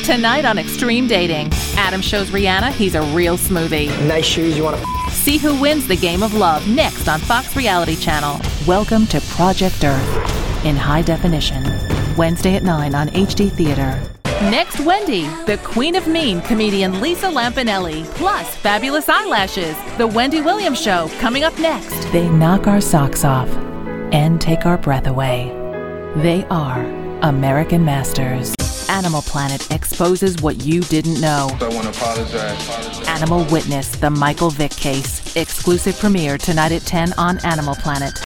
Tonight on Extreme Dating, Adam shows Rihanna he's a real smoothie. Nice shoes, you want to See who wins the game of love next on Fox Reality Channel. Welcome to Project Earth in high definition. Wednesday at 9 on HD Theater. Next, Wendy, the Queen of Mean comedian Lisa Lampanelli, plus fabulous eyelashes. The Wendy Williams Show coming up next. They knock our socks off and take our breath away. They are American Masters. Animal Planet exposes what you didn't know. I want to apologize. Animal Witness, the Michael Vick case. Exclusive premiere tonight at 10 on Animal Planet.